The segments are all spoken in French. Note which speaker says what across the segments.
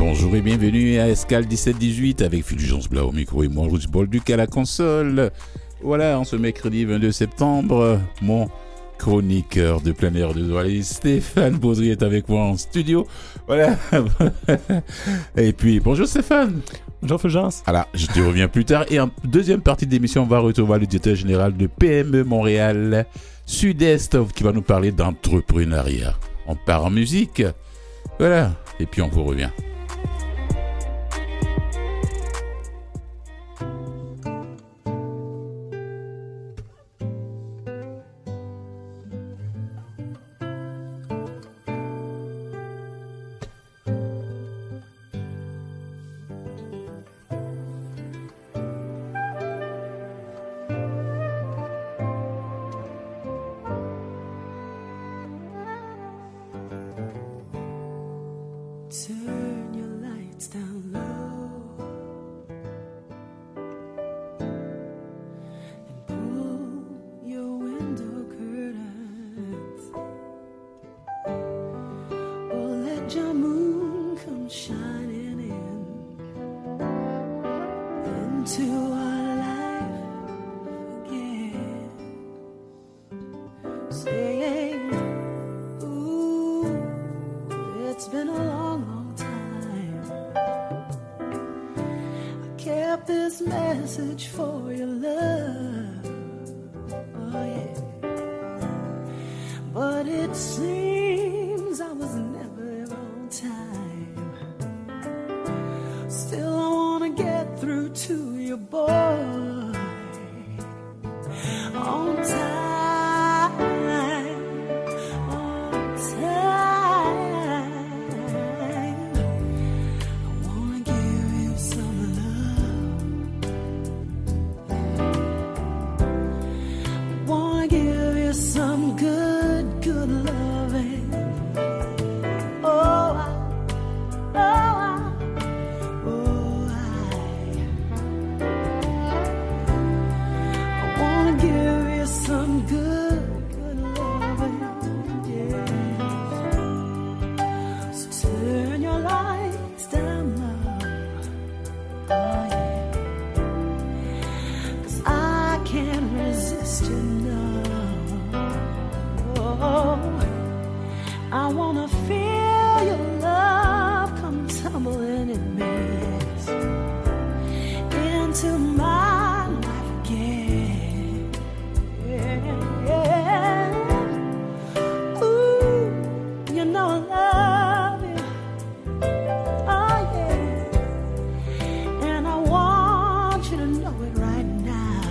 Speaker 1: Bonjour et bienvenue à Escale 17-18 avec Fulgence Blas au micro et moi, Rouge Bolduc à la console. Voilà, en ce mercredi 22 septembre, mon chroniqueur de plein air de journaliste Stéphane Baudry est avec moi en studio. Voilà. Et puis, bonjour Stéphane.
Speaker 2: Bonjour Fulgence.
Speaker 1: Alors, je te reviens plus tard. Et en deuxième partie de l'émission, on va retrouver le directeur général de PME Montréal Sud-Est qui va nous parler d'entrepreneuriat. On part en musique. Voilà. Et puis, on vous revient.
Speaker 3: Turn your lights down low and pull your window curtains, or let your moon come shining into our life again, saying, ooh, it's been a long this message for your love, oh yeah, but it seems I was never on time. Still I wanna get through to you, boy, on time. Some good loving. I wanna give you some good loving. Yeah. So turn your lights down low. Oh yeah. 'Cause I can't resist you now. I wanna feel your love come tumbling in me into my life again. Yeah. Ooh, you know I love you. Oh yeah. And I want you to know it right now.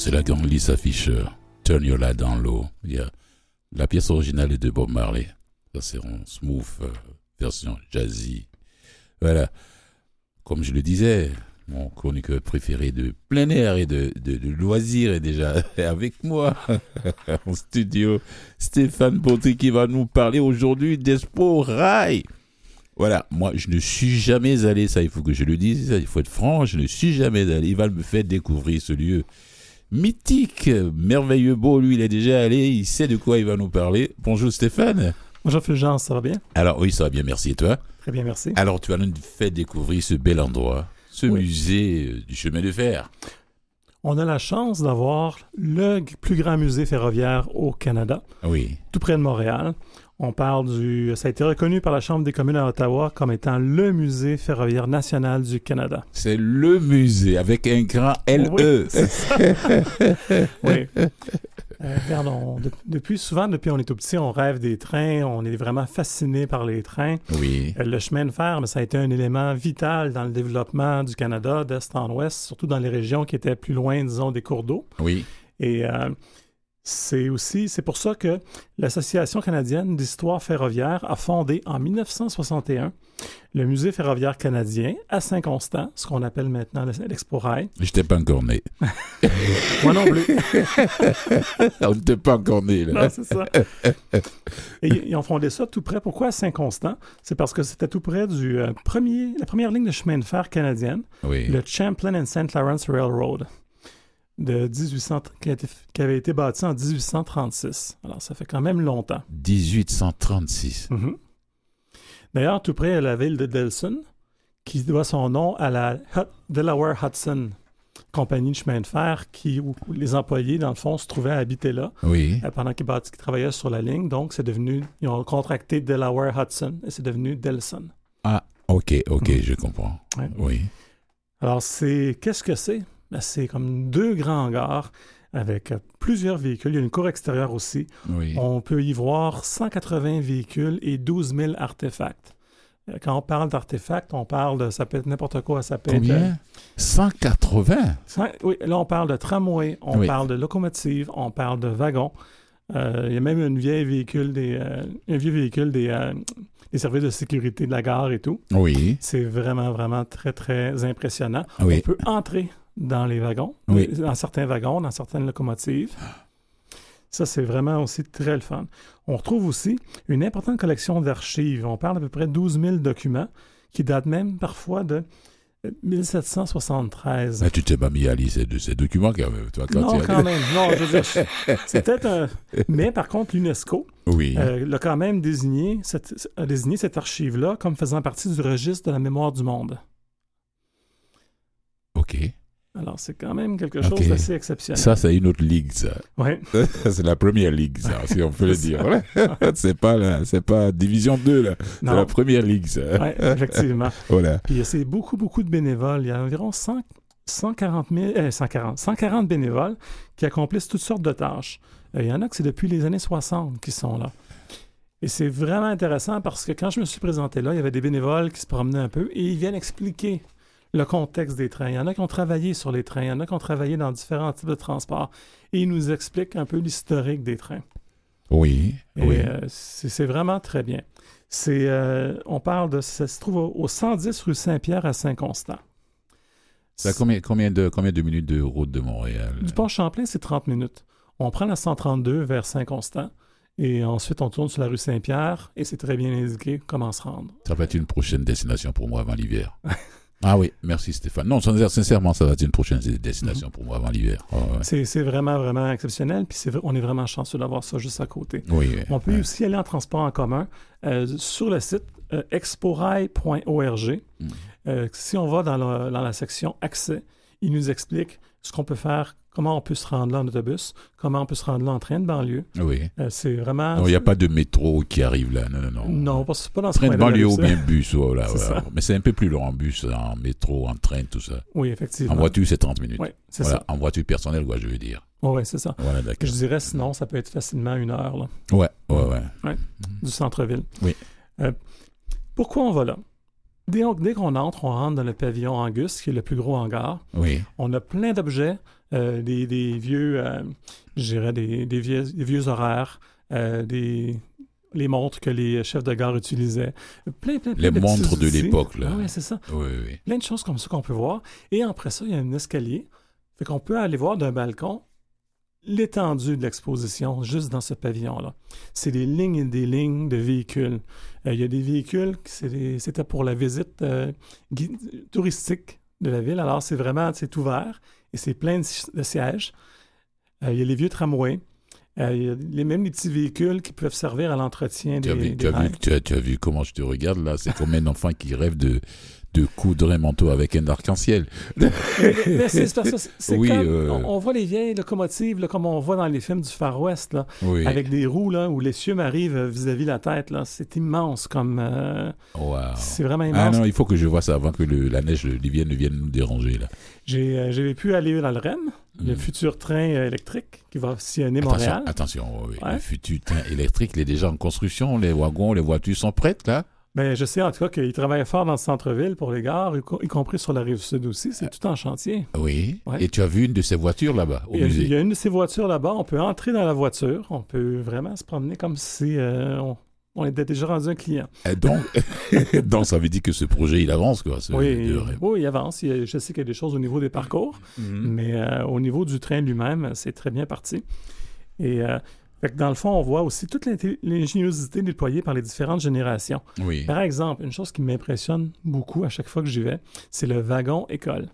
Speaker 1: c'est la grande Lisa Fischer. Turn Your Light Down Low. La pièce originale est de Bob Marley. Ça, c'est en smooth, version jazzy. Voilà. Comme je le disais, mon chroniqueur préféré de plein air et de loisirs est déjà avec moi en studio. Stéphane Baudry qui va nous parler aujourd'hui d'Expo Rail. Voilà, moi je ne suis jamais allé, ça il faut que je le dise, il faut être franc, je ne suis jamais allé. Il va me faire découvrir ce lieu mythique, merveilleux, beau. Lui, il est déjà allé, il sait de quoi il va nous parler. Bonjour Stéphane.
Speaker 2: Bonjour Fulgence, ça va bien?
Speaker 1: Alors oui, ça va bien, merci. Et toi?
Speaker 2: Très bien, merci.
Speaker 1: Alors tu vas nous faire découvrir ce bel endroit, ce musée du chemin de fer.
Speaker 2: On a la chance d'avoir le plus grand musée ferroviaire au Canada,
Speaker 1: Oui.
Speaker 2: tout près de Montréal. On parle ça a été reconnu par la Chambre des communes à Ottawa comme étant le musée ferroviaire national du Canada.
Speaker 1: C'est le musée avec un grand LE.
Speaker 2: Oui, c'est ça. Oui. Regarde, depuis on est tout petit, on rêve des trains, on est vraiment fasciné par les trains.
Speaker 1: Oui.
Speaker 2: Le chemin de fer, mais ça a été un élément vital dans le développement du Canada d'est en ouest, surtout dans les régions qui étaient plus loin, disons, des cours d'eau.
Speaker 1: Oui.
Speaker 2: Et c'est pour ça que l'Association canadienne d'histoire ferroviaire a fondé en 1961 le Musée ferroviaire canadien à Saint-Constant, ce qu'on appelle maintenant l'Expo Rail.
Speaker 1: Je n'étais pas encore né.
Speaker 2: Moi non plus.
Speaker 1: On n'était pas encore né, là.
Speaker 2: Non, c'est ça. Et ils ont fondé ça tout près. Pourquoi à Saint-Constant? C'est parce que c'était tout près la première ligne de chemin de fer canadienne,
Speaker 1: Oui.
Speaker 2: le Champlain and St. Lawrence Railroad. Qui avait été bâti en 1836. Alors, ça fait quand même longtemps.
Speaker 1: 1836.
Speaker 2: Mm-hmm. D'ailleurs, tout près, la ville de Delson, qui doit son nom à la Delaware Hudson, compagnie de chemin de fer où les employés, dans le fond, se trouvaient à habiter là
Speaker 1: Oui.
Speaker 2: pendant qu'ils travaillaient sur la ligne. Donc, ils ont contracté Delaware Hudson et c'est devenu Delson.
Speaker 1: Ah, ok, je comprends.
Speaker 2: Ouais.
Speaker 1: Oui.
Speaker 2: Alors, qu'est-ce que c'est? C'est comme 2 grands hangars avec plusieurs véhicules. Il y a une cour extérieure aussi.
Speaker 1: Oui.
Speaker 2: On peut y voir 180 véhicules et 12 000 artefacts. Quand on parle d'artefacts, on parle ça peut être n'importe quoi. Ça peut
Speaker 1: Combien? 180?
Speaker 2: Oui, là, on parle de tramway, on parle de locomotive, on parle de wagons. Il y a même un vieux véhicule des services de sécurité de la gare et tout.
Speaker 1: Oui.
Speaker 2: C'est vraiment, vraiment très, très impressionnant.
Speaker 1: Oui.
Speaker 2: On peut entrer dans les wagons, dans certains wagons, dans certaines locomotives. Ça, c'est vraiment aussi très le fun. On retrouve aussi une importante collection d'archives. On parle d'à peu près 12 000 documents qui datent même parfois de 1773.
Speaker 1: Mais tu t'es pas mis à lire de ces documents quand même, toi,
Speaker 2: quand même. Non, je veux dire, c'est peut-être un... Mais par contre, l'UNESCO l'a quand même désigné cette archive-là comme faisant partie du registre de la mémoire du monde.
Speaker 1: OK.
Speaker 2: Alors, c'est quand même quelque chose d'assez exceptionnel.
Speaker 1: Ça, c'est une autre ligue, ça.
Speaker 2: Oui.
Speaker 1: C'est la première ligue, ça, si on peut le dire. Voilà. C'est pas Division 2, là.
Speaker 2: Non.
Speaker 1: C'est la première ligue, ça.
Speaker 2: Oui, effectivement.
Speaker 1: Voilà.
Speaker 2: Puis, c'est beaucoup, beaucoup de bénévoles. Il y a environ 140 bénévoles qui accomplissent toutes sortes de tâches. Il y en a que c'est depuis les années 60 qui sont là. Et c'est vraiment intéressant parce que quand je me suis présenté là, il y avait des bénévoles qui se promenaient un peu et ils viennent expliquer le contexte des trains. Il y en a qui ont travaillé sur les trains, il y en a qui ont travaillé dans différents types de transports. Et ils nous expliquent un peu l'historique des trains.
Speaker 1: Oui, oui.
Speaker 2: C'est vraiment très bien. Ça se trouve au 110 rue Saint-Pierre à Saint-Constant.
Speaker 1: Ça a combien de minutes de route de Montréal?
Speaker 2: Du pont Champlain, c'est 30 minutes. On prend la 132 vers Saint-Constant et ensuite on tourne sur la rue Saint-Pierre et c'est très bien indiqué comment se rendre.
Speaker 1: Ça va être une prochaine destination pour moi avant l'hiver. Ah oui, merci Stéphane. Non, sincèrement, ça va être une prochaine destination pour moi avant l'hiver. Oh, ouais.
Speaker 2: C'est vraiment, vraiment exceptionnel. Puis on est vraiment chanceux d'avoir ça juste à côté.
Speaker 1: Oui,
Speaker 2: on peut aussi aller en transport en commun sur le site exporail.org. Si on va dans la section accès, il nous explique ce qu'on peut faire, comment on peut se rendre là en autobus, comment on peut se rendre là en train de banlieue.
Speaker 1: Oui.
Speaker 2: C'est vraiment...
Speaker 1: Non, il n'y a pas de métro qui arrive là, non.
Speaker 2: Non, pas dans ce
Speaker 1: train de banlieue ou bien bus,
Speaker 2: voilà.
Speaker 1: Mais c'est un peu plus long en bus, en métro, en train, tout ça.
Speaker 2: Oui, effectivement.
Speaker 1: En voiture, c'est 30 minutes.
Speaker 2: Oui, c'est ça.
Speaker 1: En voiture personnelle, quoi, je veux dire.
Speaker 2: Oui, c'est ça.
Speaker 1: Voilà, d'accord.
Speaker 2: Je dirais, sinon, ça peut être facilement 1 heure, là.
Speaker 1: Ouais.
Speaker 2: Du centre-ville.
Speaker 1: Oui.
Speaker 2: Pourquoi on va là? Dès qu'on entre, on rentre dans le pavillon Angus, qui est le plus gros hangar.
Speaker 1: Oui.
Speaker 2: On a plein d'objets des vieux, je dirais, des vieux horaires, les montres que les chefs de gare utilisaient. Plein
Speaker 1: Les
Speaker 2: de
Speaker 1: montres
Speaker 2: petits
Speaker 1: de
Speaker 2: outils.
Speaker 1: l'époque, là.
Speaker 2: Oui, c'est ça.
Speaker 1: Oui, oui.
Speaker 2: Plein de choses comme ça qu'on peut voir. Et après ça, il y a un escalier. Fait qu'on peut aller voir d'un balcon l'étendue de l'exposition juste dans ce pavillon-là. C'est des lignes et des lignes de véhicules. Il y a des véhicules, c'était pour la visite touristique de la ville. Alors, c'est ouvert et c'est plein de sièges. Il y a les vieux tramways. Il y a même des petits véhicules qui peuvent servir à l'entretien des rails.
Speaker 1: Tu as vu comment je te regarde là? C'est comme un enfant qui rêve de coudre un manteau avec un arc-en-ciel.
Speaker 2: Mais c'est parce que c'est
Speaker 1: Oui,
Speaker 2: comme, on voit les vieilles locomotives là, comme on voit dans les films du Far West, là,
Speaker 1: Oui.
Speaker 2: avec des roues là, où les cieux m'arrivent vis-à-vis la tête. Là. C'est immense comme...
Speaker 1: Wow.
Speaker 2: C'est vraiment
Speaker 1: Ah
Speaker 2: immense.
Speaker 1: non, il faut que je vois ça avant que la neige ne vienne nous déranger là.
Speaker 2: J'ai pu aller dans le REM, le futur train électrique qui va sillonner Montréal.
Speaker 1: Attention, oui.
Speaker 2: Ouais.
Speaker 1: Le futur train électrique, il est déjà en construction, les wagons, les voitures sont prêtes là?
Speaker 2: Ben, je sais en tout cas qu'ils travaillent fort dans le centre-ville pour les gares, y compris sur la rive sud aussi. C'est tout en chantier.
Speaker 1: Oui.
Speaker 2: Ouais.
Speaker 1: Et tu as vu une de ces voitures là-bas, au
Speaker 2: Il
Speaker 1: musée?
Speaker 2: y a une de ces voitures là-bas. On peut entrer dans la voiture. On peut vraiment se promener comme si on était déjà rendu un client.
Speaker 1: Et donc, ça veut dire que ce projet, il avance, quoi.
Speaker 2: Oui, il avance. Je sais qu'il y a des choses au niveau des parcours, mais au niveau du train lui-même, c'est très bien parti. Et fait que dans le fond, on voit aussi toute l'ingéniosité déployée par les différentes générations.
Speaker 1: Oui.
Speaker 2: Par exemple, une chose qui m'impressionne beaucoup à chaque fois que j'y vais, c'est le wagon école.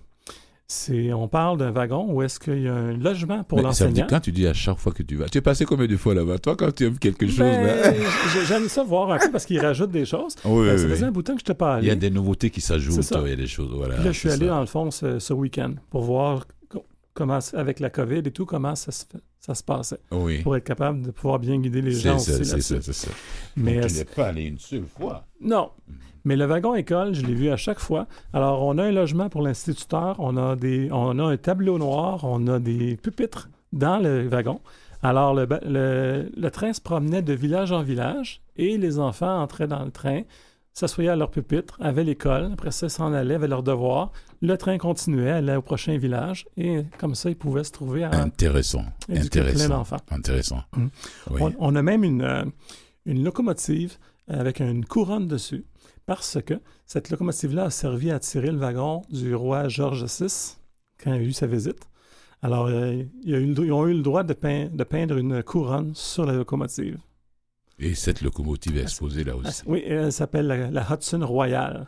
Speaker 2: On parle d'un wagon où est-ce qu'il y a un logement pour
Speaker 1: Ça veut dire
Speaker 2: l'enseignant.
Speaker 1: quand tu dis à chaque fois que tu vas. Tu es passé combien de fois là-bas? Toi, quand tu aimes quelque chose,
Speaker 2: Ben,
Speaker 1: là.
Speaker 2: j'aime ça voir un peu parce qu'ils rajoutent des choses.
Speaker 1: Oui,
Speaker 2: Ça
Speaker 1: oui,
Speaker 2: faisait
Speaker 1: oui.
Speaker 2: un bout de temps que je n'étais pas allé.
Speaker 1: Il y a des nouveautés qui s'ajoutent,
Speaker 2: C'est ça.
Speaker 1: il y a des choses. Voilà,
Speaker 2: Puis là, je suis
Speaker 1: c'est
Speaker 2: allé
Speaker 1: ça.
Speaker 2: dans le fond ce week-end pour voir comment, avec la COVID et tout, comment ça se passait.
Speaker 1: Oui.
Speaker 2: Pour être capable de pouvoir bien guider les gens aussi là-dessus.
Speaker 1: C'est ça.
Speaker 2: Mais
Speaker 1: Donc, tu n'es pas allé une seule fois.
Speaker 2: non. Mais le wagon école, je l'ai vu à chaque fois. Alors, on a un logement pour l'instituteur, on a un tableau noir, on a des pupitres dans le wagon. Alors, le train se promenait de village en village et les enfants entraient dans le train, s'assoyaient à leur pupitre, avaient l'école, après ça, ils s'en allaient, avaient leurs devoirs. Le train continuait, allait au prochain village et comme ça, ils pouvaient se trouver à
Speaker 1: Intéressant.
Speaker 2: éduquer plein d'enfants.
Speaker 1: Intéressant.
Speaker 2: Mm.
Speaker 1: Oui.
Speaker 2: On a même une locomotive avec une couronne dessus parce que cette locomotive-là a servi à tirer le wagon du roi George VI quand il a eu sa visite. Alors, ils ont eu le droit de peindre une couronne sur la locomotive.
Speaker 1: Et cette locomotive est exposée là aussi.
Speaker 2: Oui, elle s'appelle la Hudson Royale.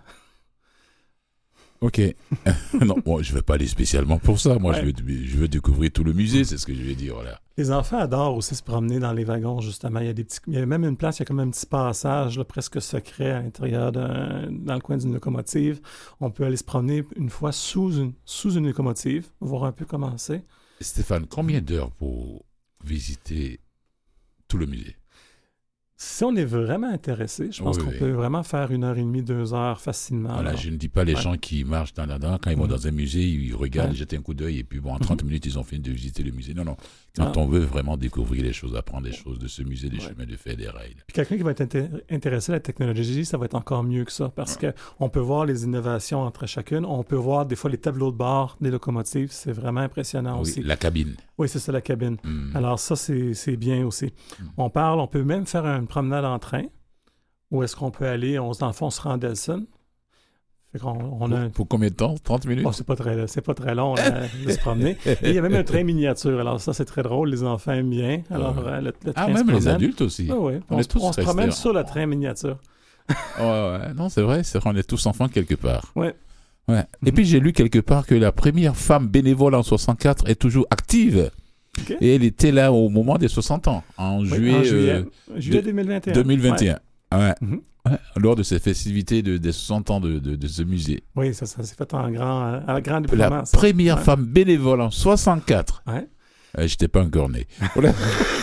Speaker 1: Ok. Non, moi, je ne vais pas aller spécialement pour ça. Moi,
Speaker 2: Ouais.
Speaker 1: je veux découvrir tout le musée, c'est ce que je vais dire là.
Speaker 2: Les enfants adorent aussi se promener dans les wagons, justement. Il y a même une place, il y a comme un petit passage là, presque secret à l'intérieur dans le coin d'une locomotive. On peut aller se promener une fois sous une locomotive, voir un peu comment c'est.
Speaker 1: Stéphane, combien d'heures pour visiter tout le musée?
Speaker 2: Si on est vraiment intéressé, je pense
Speaker 1: Oui,
Speaker 2: qu'on
Speaker 1: oui.
Speaker 2: peut vraiment faire 1h30, 2 heures facilement.
Speaker 1: Voilà,
Speaker 2: là.
Speaker 1: je ne dis pas les
Speaker 2: Ouais.
Speaker 1: gens qui marchent dans quand ils vont dans un musée, ils regardent,
Speaker 2: Ouais.
Speaker 1: ils jettent un coup d'œil et puis bon, en 30 minutes, ils ont fini de visiter le musée. Non, non. Quand
Speaker 2: Ah.
Speaker 1: on veut vraiment découvrir les choses, apprendre des choses de ce musée, des
Speaker 2: Ouais.
Speaker 1: chemins de fer, des rails.
Speaker 2: Puis quelqu'un qui va être intéressé à la technologie, ça va être encore mieux que ça parce qu'on peut voir les innovations entre chacune. On peut voir des fois les tableaux de bord des locomotives. C'est vraiment impressionnant
Speaker 1: Oui,
Speaker 2: aussi.
Speaker 1: la cabine.
Speaker 2: Oui, c'est ça, la cabine.
Speaker 1: Hmm.
Speaker 2: Alors ça, c'est bien aussi. On peut même faire une promenade en train. Où est-ce qu'on peut aller? Dans le fond, on se rend à Delson. Fait qu'on a
Speaker 1: Pour combien de temps? 30 minutes?
Speaker 2: c'est pas très long là, de se promener. Et il y a même un train miniature. Alors ça, c'est très drôle. Les enfants aiment bien. Alors le train
Speaker 1: Ah,
Speaker 2: se
Speaker 1: même les
Speaker 2: promène.
Speaker 1: adultes aussi.
Speaker 2: Oui, oui.
Speaker 1: On est tous
Speaker 2: on se promène
Speaker 1: restés-
Speaker 2: sur le train miniature.
Speaker 1: Ouais. Non, c'est vrai, on est tous enfants quelque part.
Speaker 2: Ouais.
Speaker 1: Ouais. Et puis j'ai lu quelque part que la première femme bénévole en 64 est toujours active.
Speaker 2: OK.
Speaker 1: Et elle était là au moment des 60 ans, en
Speaker 2: Oui,
Speaker 1: juillet,
Speaker 2: juillet 2021.
Speaker 1: 2021. Ouais.
Speaker 2: Mhm.
Speaker 1: Ouais, lors de ces festivités des 60 ans de ce musée.
Speaker 2: Oui, ça s'est fait à grand
Speaker 1: La
Speaker 2: déploiement. ça.
Speaker 1: première
Speaker 2: Ouais.
Speaker 1: femme bénévole en 64.
Speaker 2: Ouais.
Speaker 1: J'étais pas encore né. Voilà.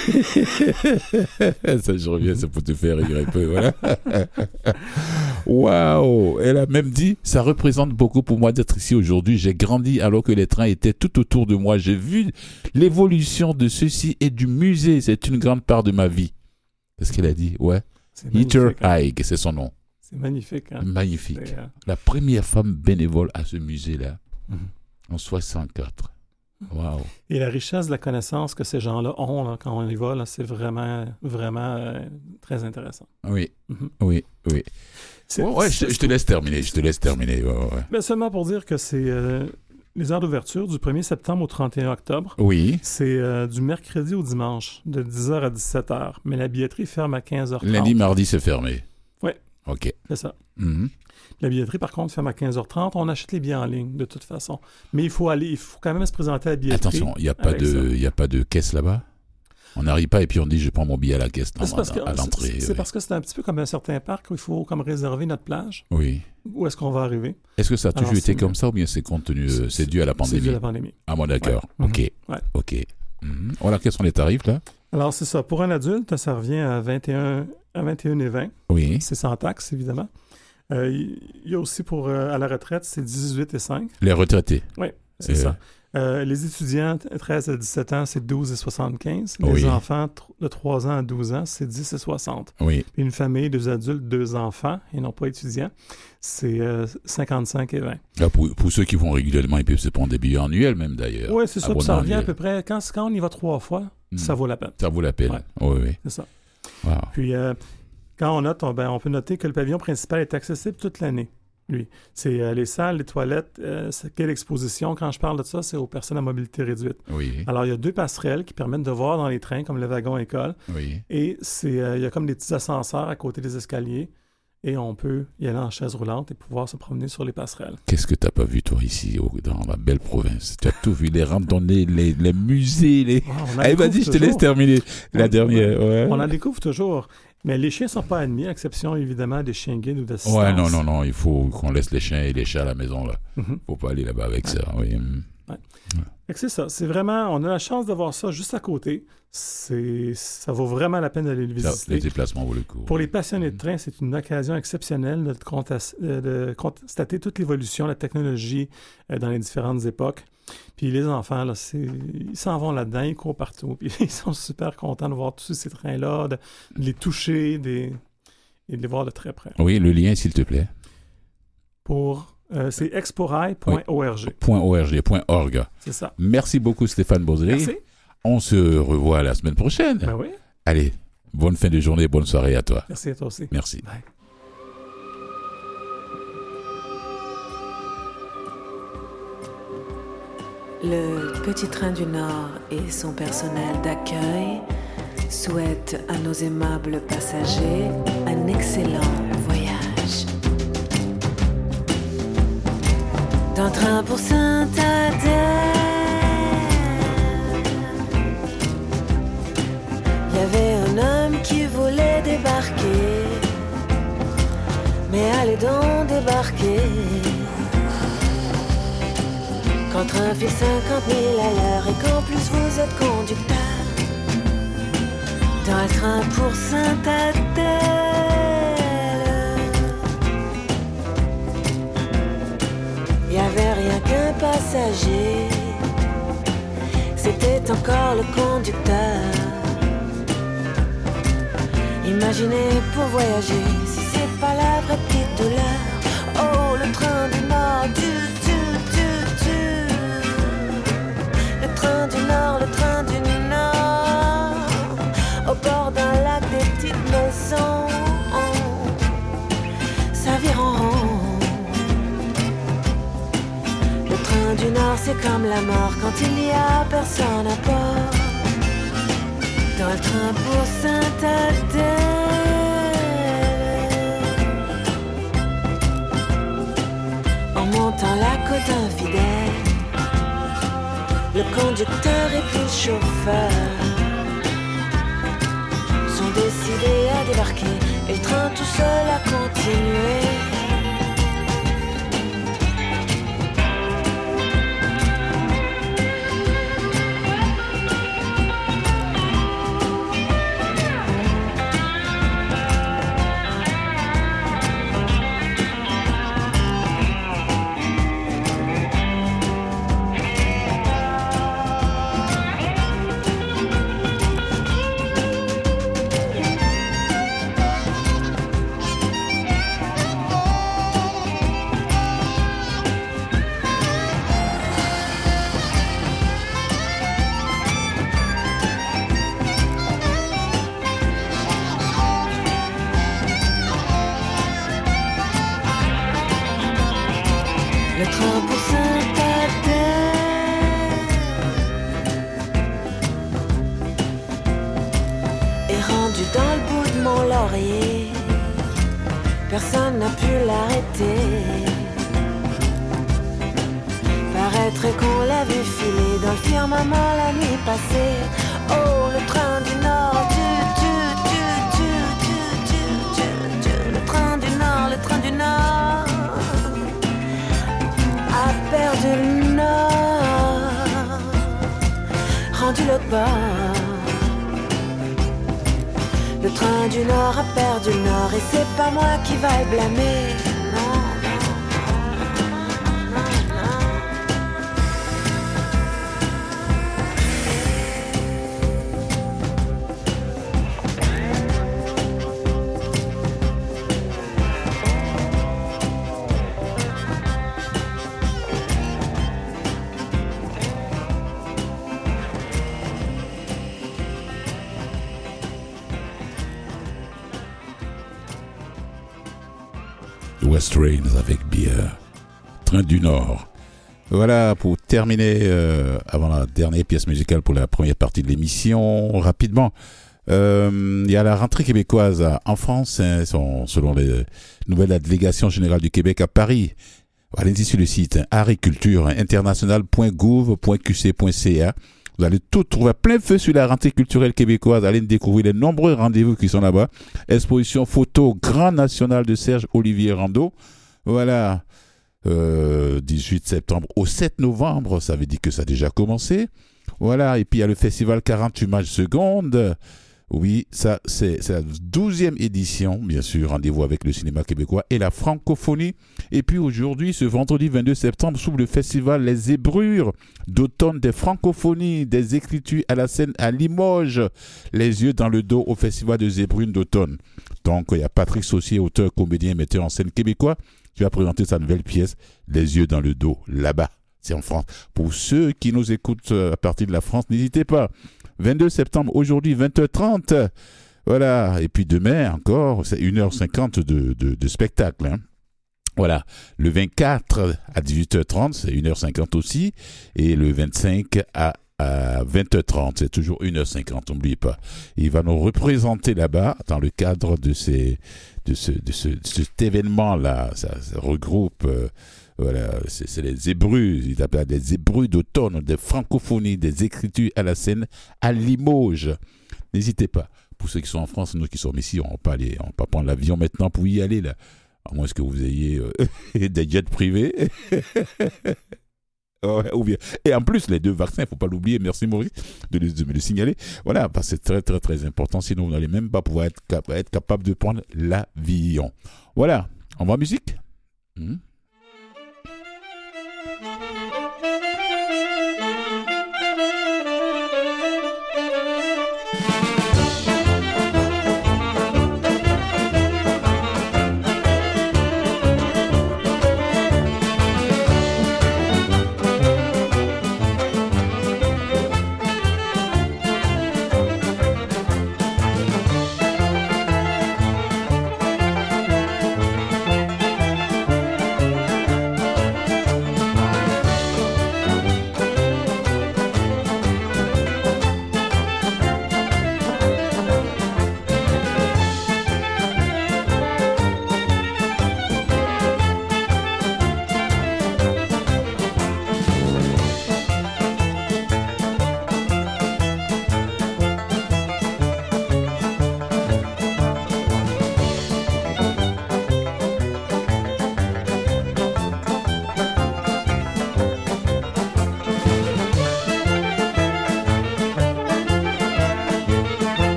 Speaker 1: Ça, je reviens, c'est pour te faire rire un peu. Voilà. Waouh! Elle a même dit, ça représente beaucoup pour moi d'être ici aujourd'hui. J'ai grandi alors que les trains étaient tout autour de moi. J'ai vu l'évolution de ceci et du musée. C'est une grande part de ma vie. Qu'est-ce qu'elle a dit? Ouais.
Speaker 2: C'est
Speaker 1: Heather
Speaker 2: magnifique, hein.
Speaker 1: Haig, c'est son nom.
Speaker 2: C'est magnifique. Hein.
Speaker 1: Magnifique.
Speaker 2: C'est,
Speaker 1: La première femme bénévole à ce musée-là,
Speaker 2: Mhm.
Speaker 1: en 64. Wow.
Speaker 2: Et la richesse de la connaissance que ces gens-là ont là, quand on y va, là, c'est vraiment, vraiment très intéressant.
Speaker 1: Oui,
Speaker 2: Mhm.
Speaker 1: oui, oui.
Speaker 2: C'est-
Speaker 1: Ouais,
Speaker 2: c'est-
Speaker 1: je te laisse terminer, ouais.
Speaker 2: Ben, seulement pour dire que c'est les heures d'ouverture du 1er septembre au 31 octobre.
Speaker 1: Oui,
Speaker 2: C'est du mercredi au dimanche, de 10h à 17h. Mais la billetterie ferme à 15h30.
Speaker 1: lundi, mardi, c'est fermé.
Speaker 2: Ouais.
Speaker 1: OK.
Speaker 2: C'est ça.
Speaker 1: Mhm.
Speaker 2: La billetterie, par contre, ferme à 15h30. On achète les billets en ligne, de toute façon. Mais il faut quand même se présenter à la billetterie.
Speaker 1: Attention, il n'y a pas de caisse là-bas? On n'arrive pas et puis on dit je prends mon billet à la caisse
Speaker 2: C'est parce que
Speaker 1: à l'entrée.
Speaker 2: c'est
Speaker 1: Oui.
Speaker 2: parce que c'est un petit peu comme un certain parc où il faut comme réserver notre plage.
Speaker 1: Oui.
Speaker 2: Où est-ce qu'on va arriver?
Speaker 1: Est-ce que ça a toujours
Speaker 2: Alors,
Speaker 1: été
Speaker 2: c'est-
Speaker 1: comme ça ou bien c'est compte tenu, c'est dû à la
Speaker 2: C'est
Speaker 1: pandémie?
Speaker 2: dû à la pandémie.
Speaker 1: Ah bon, d'accord.
Speaker 2: Ouais.
Speaker 1: OK.
Speaker 2: Ouais.
Speaker 1: OK. Mhm. Voilà, quels sont les tarifs là?
Speaker 2: Alors, c'est ça. Pour un adulte, ça revient à 21,20.
Speaker 1: Oui.
Speaker 2: C'est sans taxe, évidemment. Il y a aussi pour à la retraite, c'est 18,5.
Speaker 1: Les retraités.
Speaker 2: C'est ça. Les étudiants 13 à 17 ans, c'est 12,75. Les
Speaker 1: Oui.
Speaker 2: enfants de 3 ans à 12 ans, c'est 10,60.
Speaker 1: Oui.
Speaker 2: Puis une famille, 2 adultes, 2 enfants, et non pas étudiants, c'est 55,20.
Speaker 1: Là, pour ceux qui vont régulièrement, ils peuvent se prendre des billets annuels même d'ailleurs.
Speaker 2: Oui, c'est ça. Puis ça
Speaker 1: Abonnement
Speaker 2: revient à
Speaker 1: annuel.
Speaker 2: peu près, quand on y va 3 fois, ça vaut la peine.
Speaker 1: Ça vaut la peine.
Speaker 2: Ouais.
Speaker 1: Oui, oui.
Speaker 2: C'est ça.
Speaker 1: Wow.
Speaker 2: Puis quand on note, on peut noter que le pavillon principal est accessible toute l'année. Lui, c'est les salles, les toilettes, quelle exposition. Quand je parle de ça, c'est aux personnes à mobilité réduite.
Speaker 1: Oui.
Speaker 2: Alors, il y a 2 passerelles qui permettent de voir dans les trains, comme le wagon école.
Speaker 1: Oui.
Speaker 2: Et il y a comme des petits ascenseurs à côté des escaliers. Et on peut y aller en chaise roulante et pouvoir se promener sur les passerelles.
Speaker 1: Qu'est-ce que tu n'as pas vu, toi, ici, dans la belle province? Tu as tout vu, les randonnées, les musées, les...
Speaker 2: Wow, on en
Speaker 1: Allez, vas-y,
Speaker 2: découvre
Speaker 1: je te laisse
Speaker 2: toujours.
Speaker 1: terminer la dernière. Ouais.
Speaker 2: On en découvre toujours. Mais les chiens ne sont pas admis, à exception évidemment des chiens guides ou d'assistance.
Speaker 1: Ouais, non, il faut qu'on laisse les chiens et les chats à la maison, là.
Speaker 2: Mhm.
Speaker 1: Faut pas aller là-bas avec ça, oui.
Speaker 2: Fait que c'est ça. C'est vraiment... On a la chance d'avoir ça juste à côté. Ça vaut vraiment la peine d'aller le
Speaker 1: Ça,
Speaker 2: visiter.
Speaker 1: les déplacements vaut le coup.
Speaker 2: Pour les passionnés de train, c'est une occasion exceptionnelle de constater toute l'évolution de la technologie dans les différentes époques. Puis les enfants, là, ils s'en vont là-dedans, ils courent partout. Puis ils sont super contents de voir tous ces trains-là, de les toucher et de les voir de très près.
Speaker 1: Oui, le lien, s'il te plaît.
Speaker 2: C'est exporail.org.
Speaker 1: .org.
Speaker 2: C'est ça.
Speaker 1: Merci beaucoup, Stéphane Boisselet.
Speaker 2: Merci.
Speaker 1: On se revoit la semaine prochaine.
Speaker 2: Ben oui.
Speaker 1: Allez, bonne fin de journée, bonne soirée à toi.
Speaker 2: Merci à toi aussi.
Speaker 1: Merci.
Speaker 2: Bye.
Speaker 4: Le Petit Train du Nord et son personnel d'accueil souhaitent à nos aimables passagers un excellent voyage. D'un train pour Saint-Adèle, il y avait un homme qui voulait débarquer. Mais allez donc débarquer. Quand le train fait 50 000 à l'heure et qu'en plus vous êtes conducteur dans le train pour Saint-Adèle, il n'y avait rien qu'un passager, c'était encore le conducteur. Imaginez pour voyager, si c'est pas la vraie petite douleur. Oh, le train du Nord, le train du Nord, le train du Nord. Au bord d'un lac, des petites maisons, ça vire en rond. Le train du Nord, c'est comme la mort quand il y a personne à bord. Dans le train pour Saint-Adèle, en montant la côte infidèle, le conducteur et puis le chauffeur sont décidés à débarquer et le train tout seul a continué. train pour Saint-Adèle. Et rendu dans le bout de mon laurier, personne n'a pu l'arrêter. Paraîtrait qu'on l'a vu filer dans le firmament la nuit passée. Oh, le train du Nord, le train du Nord, le train du Nord a perdu le Nord, rendu l'autre bord. Le train du Nord a perdu le Nord et c'est pas moi qui va le blâmer. Non.
Speaker 1: West Trains avec Beer, Train du Nord. Voilà, pour terminer, avant la dernière pièce musicale pour la première partie de l'émission, rapidement, il y a la rentrée québécoise en France, selon les nouvelles de la délégation générale du Québec à Paris. Allez-y sur le site agricultureinternational.gouv.qc.ca. Vous allez tout trouver plein feu sur la rentrée culturelle québécoise. Allez découvrir les nombreux rendez-vous qui sont là-bas. Exposition photo Grand National de Serge Olivier Rando. Voilà. 18 septembre au 7 novembre. Ça veut dire que ça a déjà commencé. Voilà. Et puis il y a le festival 48 images secondes. Oui, ça, c'est la 12e édition, bien sûr. Rendez-vous avec le cinéma québécois et la francophonie. Et puis aujourd'hui, ce vendredi 22 septembre, s'ouvre le festival Les Zébrures d'automne des francophonies, des écritures à la scène à Limoges. Les yeux dans le dos au festival de Zébrures d'automne. Donc, il y a Patrick Saucier, auteur, comédien, metteur en scène québécois, qui va présenter sa nouvelle pièce, Les yeux dans le dos, là-bas. C'est en France. Pour ceux qui nous écoutent à partir de la France, n'hésitez pas. 22 septembre, aujourd'hui, 20h30. Voilà. Et puis demain, encore, c'est 1h50 de spectacle. Hein. Voilà. Le 24 à 18h30, c'est 1h50 aussi. Et le 25 à 20h30, c'est toujours 1h50, n'oubliez pas. Il va nous représenter là-bas dans le cadre de cet événement-là. Ça regroupe... Voilà, c'est les Zébrures, ils appellent des Zébrures d'automne, des francophonies, des écritures à la scène à Limoges. N'hésitez pas. Pour ceux qui sont en France, nous qui sommes ici, on va pas prendre l'avion maintenant pour y aller là. À moins que vous ayez des jets privés. Ouais, ou bien. Et en plus, les 2 vaccins, il ne faut pas l'oublier. Merci Maurice de me le signaler. Voilà, parce que c'est très très très important. Sinon, vous n'allez même pas pouvoir être capable de prendre l'avion. Voilà. On va en musique.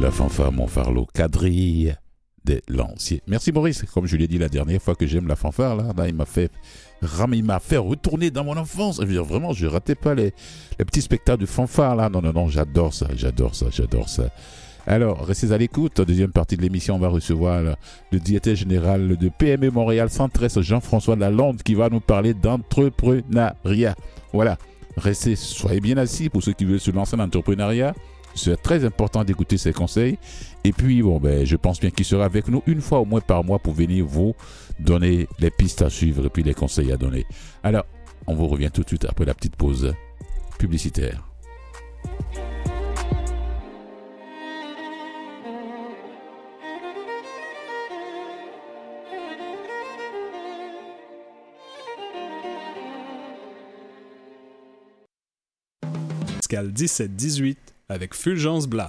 Speaker 1: la fanfare Montfarlot, quadrille des Lanciers. Merci Maurice, comme je l'ai dit la dernière fois que j'aime la fanfare, là il m'a fait retourner dans mon enfance. Je veux dire, vraiment, je ratais pas les petits spectacles de fanfare là. Non, j'adore ça. Alors, restez à l'écoute. Deuxième partie de l'émission, on va recevoir le directeur général de PME Montréal Centre-Est, Jean-François Lalonde, qui va nous parler d'entrepreneuriat. Voilà, soyez bien assis pour ceux qui veulent se lancer dans l'entrepreneuriat. C'est très important d'écouter ses conseils. Et puis, je pense bien qu'il sera avec nous une fois au moins par mois pour venir vous donner les pistes à suivre et puis les conseils à donner. Alors, on vous revient tout de suite après la petite pause publicitaire.
Speaker 5: Pascal 17-18 avec Fulgence Blas.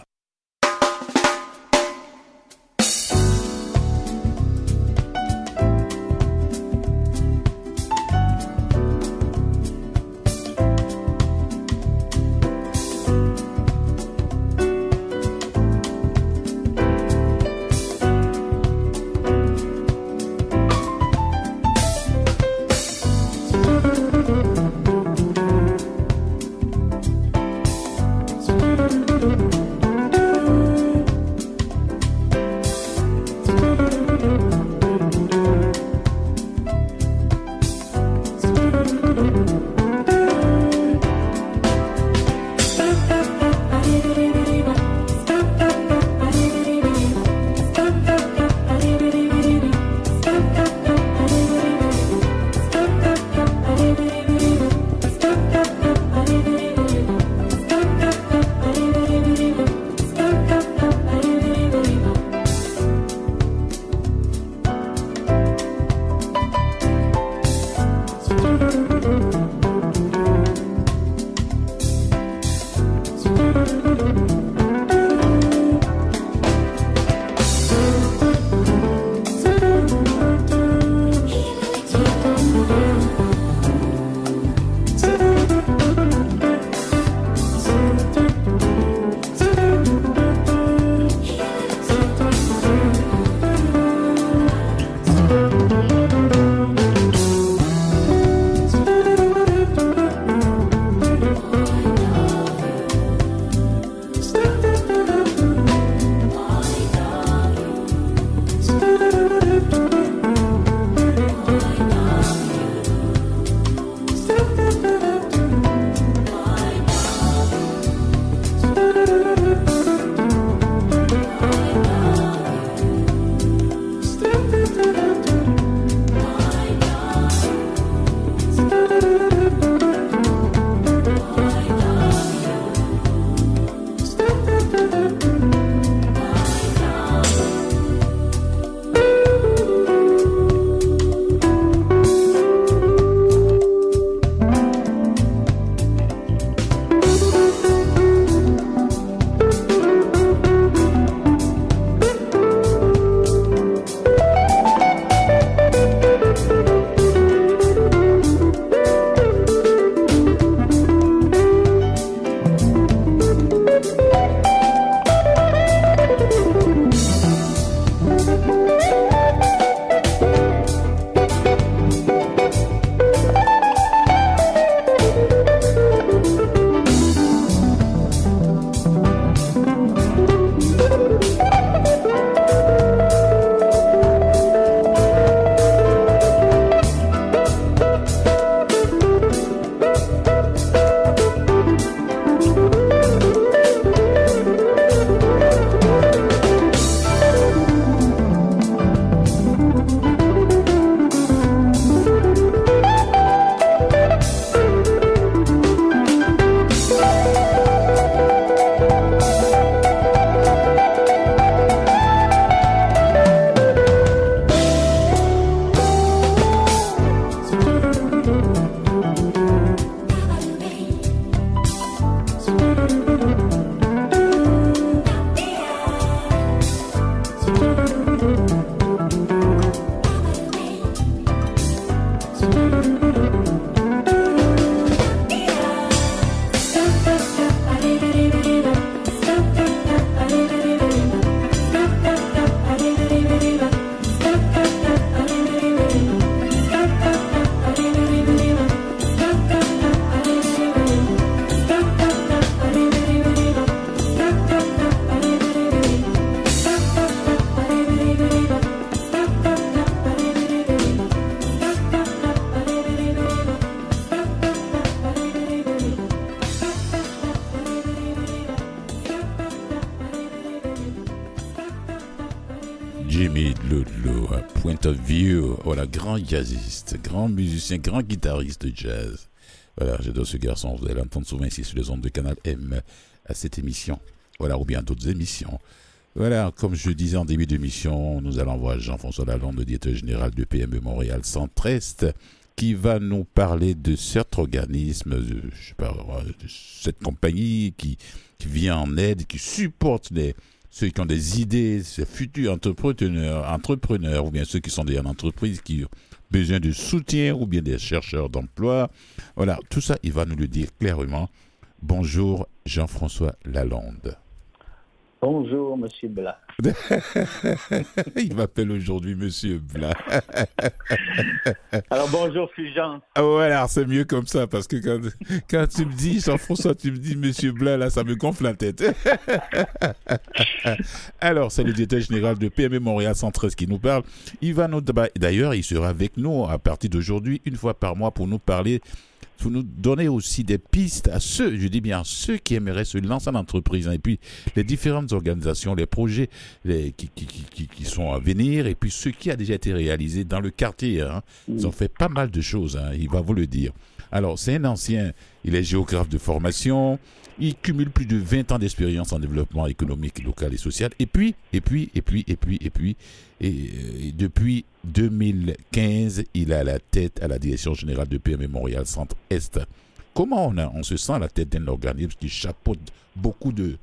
Speaker 1: Jimmy Ludlow, Point of View, voilà, grand jazziste, grand musicien, grand guitariste de jazz. Voilà, j'adore ce garçon, vous allez l'entendre souvent ici sur les ondes de Canal M à cette émission, voilà, ou bien d'autres émissions. Voilà, comme je disais en début d'émission, nous allons voir Jean-François Lalonde, le directeur général de PME Montréal Centre-Est, qui va nous parler de cet organisme, de cette compagnie qui vient en aide, qui supporte ceux qui ont des idées, ces futurs entrepreneurs, ou bien ceux qui sont déjà en entreprise, qui ont besoin de soutien, ou bien des chercheurs d'emploi. Voilà, tout ça, il va nous le dire clairement. Bonjour, Jean-François Lalonde.
Speaker 6: Bonjour, M. Blas.
Speaker 1: Il m'appelle aujourd'hui M. Blas.
Speaker 6: Alors, bonjour, Fulgence.
Speaker 1: Voilà, c'est mieux comme ça, parce que quand tu me dis, Jean-François, tu me dis M. Blas, là, ça me gonfle la tête. Alors, c'est le directeur général de PME Montréal Centre-Est qui nous parle. D'ailleurs, il sera avec nous à partir d'aujourd'hui, une fois par mois, pour nous parler, pour nous donner aussi des pistes à ceux qui aimeraient se lancer en entreprise, hein, et puis les différentes organisations, les projets qui sont à venir, et puis ceux qui ont déjà été réalisés dans le quartier. Hein. Ils ont fait pas mal de choses, hein, il va vous le dire. Alors, c'est un ancien, il est géographe de formation, il cumule plus de 20 ans d'expérience en développement économique, local et social, et depuis 2015, il est à la tête, à la direction générale de PME Montréal Centre-Est. Comment on se sent à la tête d'un organisme qui chapeaute beaucoup de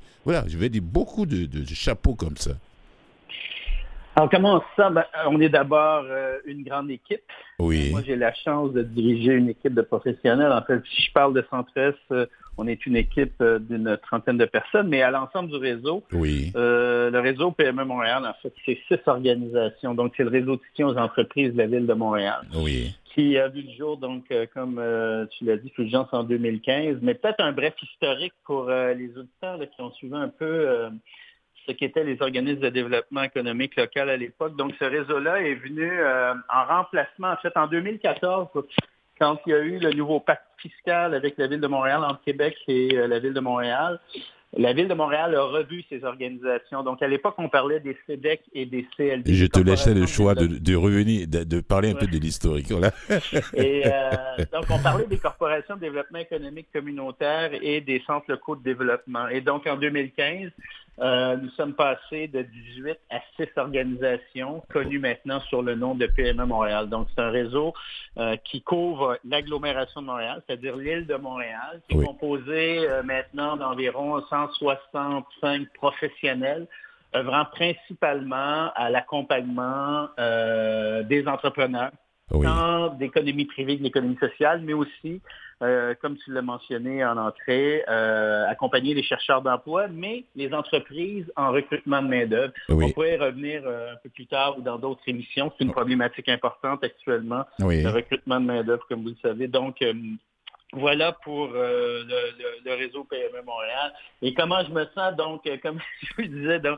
Speaker 1: chapeaux comme ça?
Speaker 6: Alors, comment on se sent? On est d'abord une grande équipe.
Speaker 1: Oui.
Speaker 6: Moi, j'ai la chance de diriger une équipe de professionnels. En fait, si je parle de Centre-Est, on est une équipe d'une trentaine de personnes, mais à l'ensemble du réseau,
Speaker 1: oui.
Speaker 6: Le réseau PME Montréal, en fait, c'est 6 organisations. Donc, c'est le réseau de soutien aux entreprises de la Ville de Montréal.
Speaker 1: Oui.
Speaker 6: Qui a vu le jour, donc, comme tu l'as dit, Fulgence, en 2015. Mais peut-être un bref historique pour les auditeurs là, qui ont suivi un peu ce qu'étaient les organismes de développement économique local à l'époque. Donc, ce réseau-là est venu en remplacement, en fait, en 2014, quand il y a eu le nouveau pacte fiscal avec la Ville de Montréal, entre Québec et la Ville de Montréal. La Ville de Montréal a revu ses organisations. Donc, à l'époque, on parlait des CEDEC et des CLD.
Speaker 1: Je te laissais le choix de revenir, de parler un peu de l'historique. Voilà.
Speaker 6: Et donc, on parlait des corporations de développement économique communautaire et des centres locaux de développement. Et donc, en 2015, nous sommes passés de 18 à 6 organisations connues maintenant sur le nom de PME Montréal. Donc, c'est un réseau qui couvre l'agglomération de Montréal, c'est-à-dire l'île de Montréal, qui est composée maintenant d'environ 165 professionnels œuvrant principalement à l'accompagnement des entrepreneurs, tant d'économie privée que de l'économie sociale, mais aussi, comme tu l'as mentionné en entrée, accompagner les chercheurs d'emploi, mais les entreprises en recrutement de main-d'œuvre. Oui. On pourrait y revenir un peu plus tard ou dans d'autres émissions. C'est une problématique importante actuellement, le recrutement de main-d'œuvre, comme vous le savez. Donc, voilà pour le réseau PME Montréal. Et comment je me sens, donc, comme je vous le disais, donc,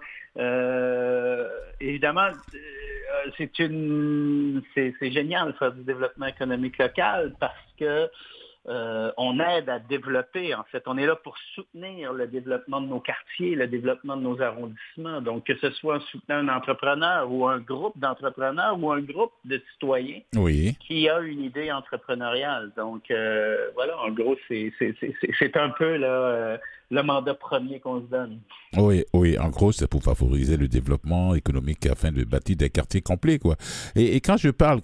Speaker 6: évidemment, c'est génial de faire du développement économique local parce que on aide à développer, en fait. On est là pour soutenir le développement de nos quartiers, le développement de nos arrondissements. Donc, que ce soit en soutenant un entrepreneur ou un groupe d'entrepreneurs ou un groupe de citoyens qui a une idée entrepreneuriale. Donc, voilà, en gros, c'est un peu là, le mandat premier qu'on se donne.
Speaker 1: Oui, en gros, c'est pour favoriser le développement économique afin de bâtir des quartiers complets, quoi. Et quand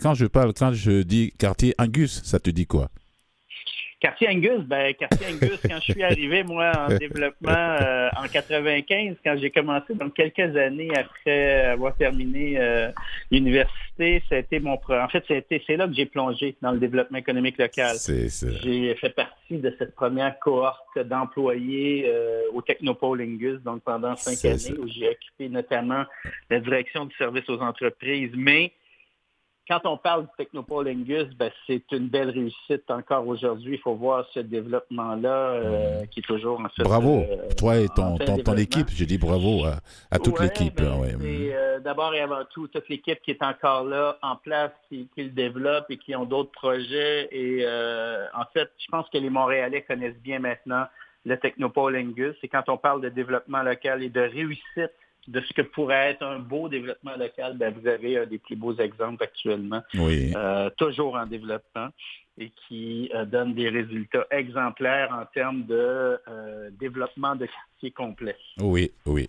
Speaker 1: je dis quartier Angus, ça te dit quoi?
Speaker 6: Quartier Angus, quand je suis arrivé, moi, en développement en 95, quand j'ai commencé, donc quelques années après avoir terminé l'université, c'était c'est là que j'ai plongé dans le développement économique local. J'ai fait partie de cette première cohorte d'employés au Technopole Angus, donc pendant 5 années, où j'ai occupé notamment la direction du service aux entreprises, mais quand on parle du Technopole Angus, c'est une belle réussite encore aujourd'hui. Il faut voir ce développement-là qui est toujours en fait...
Speaker 1: Bravo, toi et ton équipe. Je dis bravo à toute l'équipe.
Speaker 6: C'est d'abord et avant tout toute l'équipe qui est encore là, en place, qui le développe et qui ont d'autres projets. Et en fait, je pense que les Montréalais connaissent bien maintenant le Technopole Angus. Et quand on parle de développement local et de réussite de ce que pourrait être un beau développement local, ben, vous avez un des plus beaux exemples actuellement,
Speaker 1: Oui.
Speaker 6: toujours en développement, et qui donne des résultats exemplaires en termes de développement de quartier complet.
Speaker 1: Oui.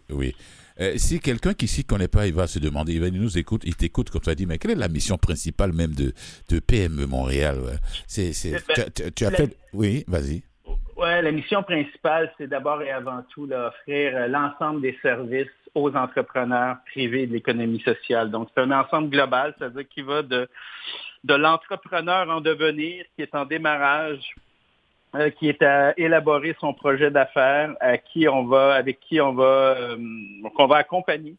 Speaker 1: Si quelqu'un qui s'y connaît pas, il va se demander, il t'écoute comme tu as dit, mais quelle est la mission principale même de PME Montréal? Ouais. Tu as fait... Oui, vas-y.
Speaker 6: Oui, la mission principale, c'est d'abord et avant tout offrir l'ensemble des services aux entrepreneurs privés de l'économie sociale. Donc, c'est un ensemble global, c'est-à-dire qui va de l'entrepreneur en devenir, qui est en démarrage, qui est à élaborer son projet d'affaires, avec qui on va accompagner,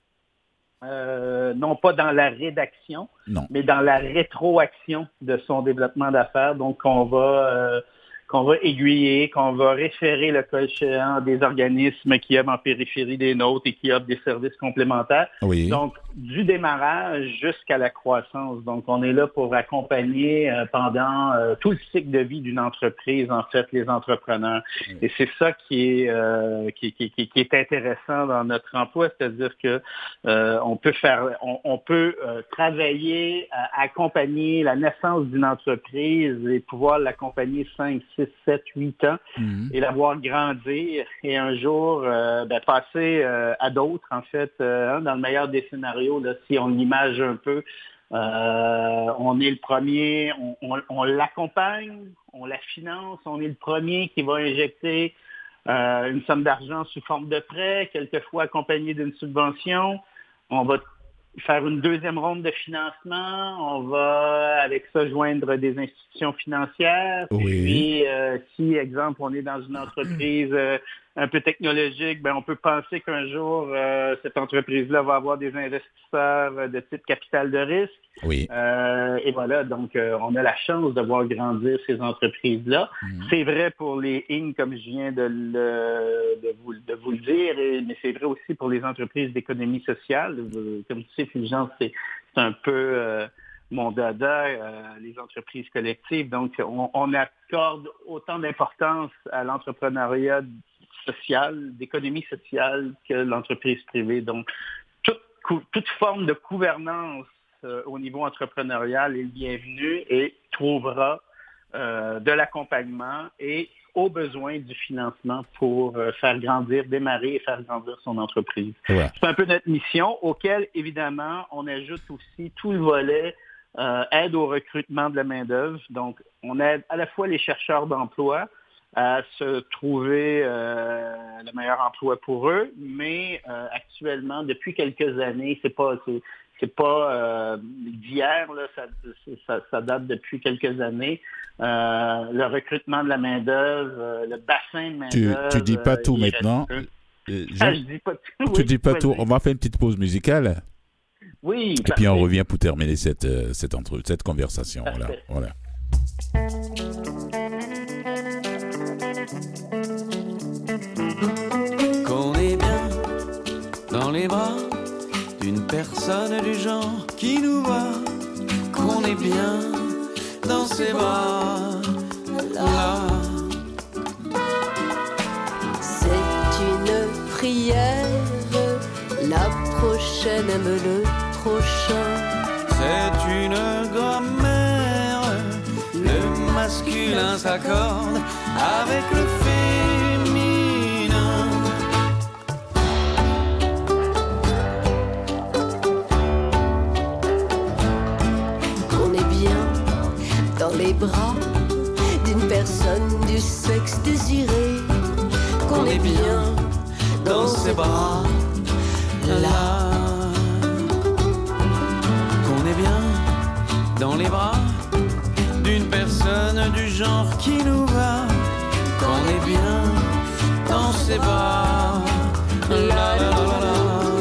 Speaker 6: non pas dans la rédaction, mais dans la rétroaction de son développement d'affaires. Donc, qu'on va aiguiller, qu'on va référer le cas échéant des organismes qui œuvrent en périphérie des nôtres et qui offrent des services complémentaires.
Speaker 1: Oui.
Speaker 6: Donc, du démarrage jusqu'à la croissance. Donc, on est là pour accompagner pendant tout le cycle de vie d'une entreprise, en fait, les entrepreneurs. Et c'est ça qui est intéressant dans notre emploi, c'est-à-dire que on peut travailler à accompagner la naissance d'une entreprise et pouvoir l'accompagner 5, 6, 7, 8 ans et la voir grandir et un jour passer à d'autres, en fait, dans le meilleur des scénarios, là, si on l'image un peu, on est le premier, on l'accompagne, on la finance, on est le premier qui va injecter une somme d'argent sous forme de prêt, quelquefois accompagné d'une subvention. On va faire une deuxième ronde de financement, on va avec ça joindre des institutions financières.
Speaker 1: Oui.
Speaker 6: Puis, si, exemple, on est dans une entreprise un peu technologique, ben on peut penser qu'un jour, cette entreprise-là va avoir des investisseurs de type capital de risque.
Speaker 1: Oui.
Speaker 6: Et voilà, donc on a la chance de voir grandir ces entreprises-là. C'est vrai pour les ING, comme je viens de vous le dire, mais c'est vrai aussi pour les entreprises d'économie sociale. Comme tu sais, Fulgence, c'est un peu mon dada, les entreprises collectives. Donc, on accorde autant d'importance à l'entrepreneuriat social, d'économie sociale que l'entreprise privée. Donc, toute forme de gouvernance au niveau entrepreneurial est le bienvenu et trouvera de l'accompagnement et au besoin du financement pour faire grandir, démarrer et faire grandir son entreprise.
Speaker 1: Ouais.
Speaker 6: C'est un peu notre mission, auquel, évidemment, on ajoute aussi tout le volet aide au recrutement de la main-d'œuvre. Donc, on aide à la fois les chercheurs d'emploi à se trouver le meilleur emploi pour eux, mais actuellement, depuis quelques années, c'est pas d'hier, là, ça date depuis quelques années. Le recrutement de la main-d'œuvre, le bassin de main-d'œuvre.
Speaker 1: Tu dis pas tout maintenant.
Speaker 6: Je dis pas tout.
Speaker 1: Tu dis pas tout. On va faire une petite pause musicale.
Speaker 6: Oui.
Speaker 1: Et puis on revient pour terminer cette conversation. Voilà.
Speaker 7: Qu'on est bien dans les bras d'une personne du genre qui nous voit, qu'on est bien dans ses bras là.
Speaker 8: C'est une prière, la prochaine aime le prochain.
Speaker 7: C'est une grammaire, le masculin s'accorde avec le féminin.
Speaker 8: Qu'on est bien dans les bras d'une personne du sexe désiré. Qu'on est bien
Speaker 7: dans ses bras là. Qu'on est bien dans les bras d'une personne du genre qui nous va. Qu'on est bien dans ses bras là, là, là, là.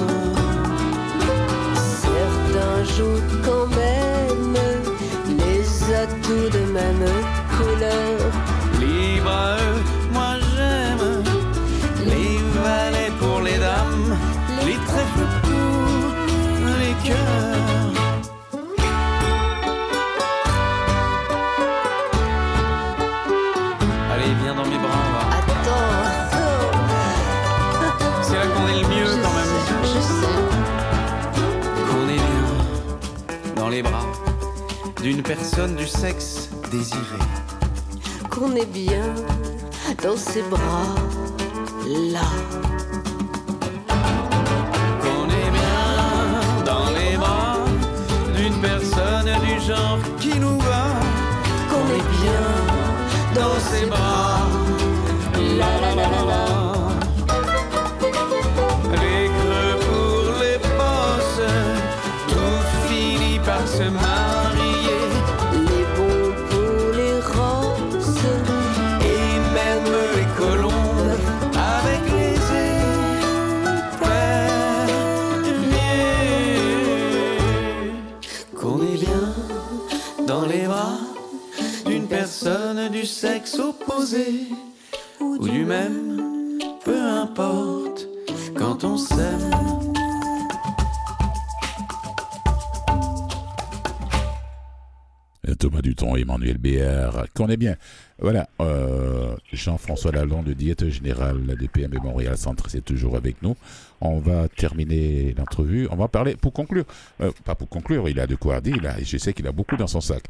Speaker 8: Certains jouent quand même les atouts de même couleur.
Speaker 7: Libre à eux, moi j'aime les valets pour les dames, les trèfles pour les cœurs. Allez, viens dans mes bras, va.
Speaker 8: Attends,
Speaker 7: personne du sexe désiré.
Speaker 8: Qu'on est bien dans ses bras-là.
Speaker 7: Qu'on est bien dans les bras d'une personne du genre qui nous va.
Speaker 8: Qu'on est bien
Speaker 7: Dans ses bras, la la la la la. Les creux pour les bosses, tout finit par se marier.
Speaker 8: les bons pour les roses.
Speaker 7: Et même les colombes avec les éperviers. Qu'on est bien dans les bras d'une personne du sexe opposé ou du même, peu importe, quand on s'aime.
Speaker 1: Thomas Dutronc, Emmanuel Béard, qu'on est bien. Voilà, Jean-François Lalonde, le directeur général de PME Montréal Centre, c'est toujours avec nous. On va terminer l'entrevue. On va parler, pour conclure, pas pour conclure, il a de quoi dire, je sais qu'il a beaucoup dans son sac.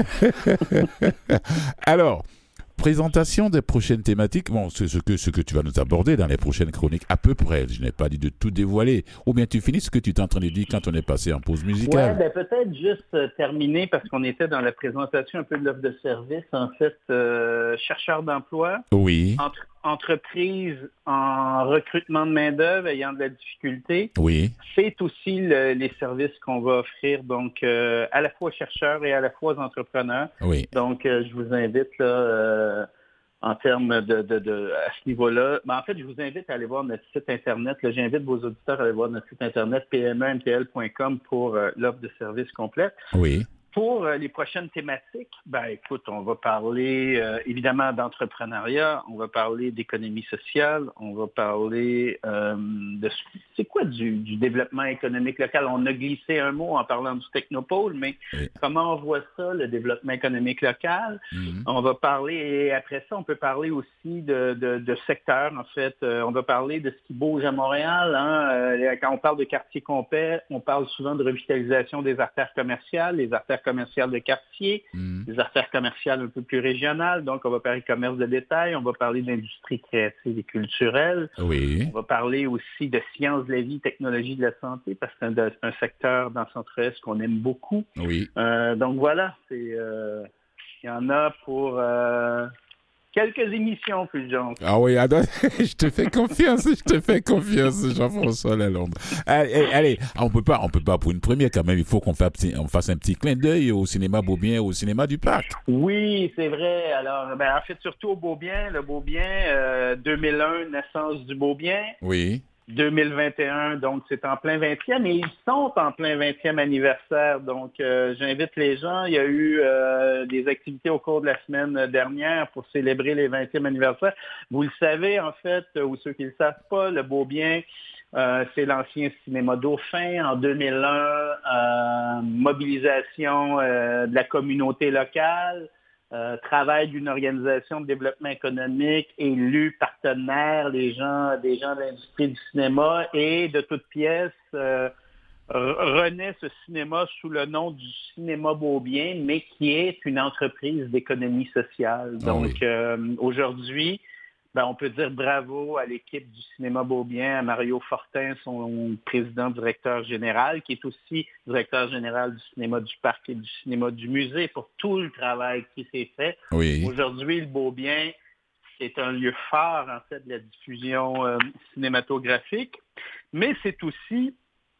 Speaker 1: Alors, présentation des prochaines thématiques, bon, c'est ce que tu vas nous aborder dans les prochaines chroniques, à peu près. Je n'ai pas dit de tout dévoiler. Ou bien tu finis ce que tu t'es en train de dire quand on est passé en pause musicale.
Speaker 6: Ouais, peut-être juste terminer, parce qu'on était dans la présentation un peu de l'offre de service. En fait, chercheurs d'emploi,
Speaker 1: Oui,
Speaker 6: entreprises en recrutement de main-d'œuvre ayant de la difficulté.
Speaker 1: oui,
Speaker 6: C'est aussi les services qu'on va offrir, donc à la fois aux chercheurs et à la fois aux entrepreneurs.
Speaker 1: oui.
Speaker 6: Donc, je vous invite là, en termes à ce niveau-là. Ben, en fait, je vous invite à aller voir notre site Internet. Là, j'invite vos auditeurs à aller voir notre site Internet pmemtl.com pour l'offre de services complète.
Speaker 1: Oui,
Speaker 6: Pour les prochaines thématiques, ben écoute, on va parler évidemment d'entrepreneuriat, on va parler d'économie sociale, on va parler de c'est quoi du développement économique local. On a glissé un mot en parlant du Technopôle, mais
Speaker 1: oui.
Speaker 6: comment on voit ça, le développement économique local?
Speaker 1: Mhm.
Speaker 6: On va parler, et après ça, on peut parler aussi de secteurs, en fait. On va parler de ce qui bouge à Montréal. Quand on parle de quartier complet, on parle souvent de revitalisation des artères commerciales, les artères commerciales de quartier, des artères commerciales un peu plus régionales. Donc, on va parler de commerce de détail, on va parler d'industrie créative et culturelle.
Speaker 1: Oui.
Speaker 6: On va parler aussi de sciences de la vie, technologie de la santé, parce que c'est un secteur dans le centre-est qu'on aime beaucoup.
Speaker 1: Oui.
Speaker 6: Donc, voilà, il y en a pour quelques émissions, Fulgence.
Speaker 1: Ah oui, je te fais confiance, Jean-François Lalonde. Allez, on peut pas pour une première quand même, il faut qu'on fasse un petit clin d'œil au cinéma Beaubien, au cinéma du Parc.
Speaker 6: Oui, c'est vrai. Alors, en fait, surtout au Beaubien, le Beaubien, 2001, naissance du Beaubien.
Speaker 1: Oui.
Speaker 6: 2021, donc c'est en plein 20e, et ils sont en plein 20e anniversaire. Donc, j'invite les gens. Il y a eu des activités au cours de la semaine dernière pour célébrer les 20e anniversaires. Vous le savez, en fait, ou ceux qui ne le savent pas, le Beaubien, c'est l'ancien cinéma Dauphin. En 2001, mobilisation de la communauté locale. Travail d'une organisation de développement économique, élus, partenaires, des gens de l'industrie du cinéma, et de toutes pièces renaît ce cinéma sous le nom du Cinéma Beaubien, mais qui est une entreprise d'économie sociale. Donc, aujourd'hui, on peut dire bravo à l'équipe du Cinéma Beaubien, à Mario Fortin, son président directeur général, qui est aussi directeur général du Cinéma du Parc et du Cinéma du Musée, pour tout le travail qui s'est fait.
Speaker 1: Oui.
Speaker 6: Aujourd'hui, le Beaubien, c'est un lieu phare, en fait, de la diffusion cinématographique, mais c'est aussi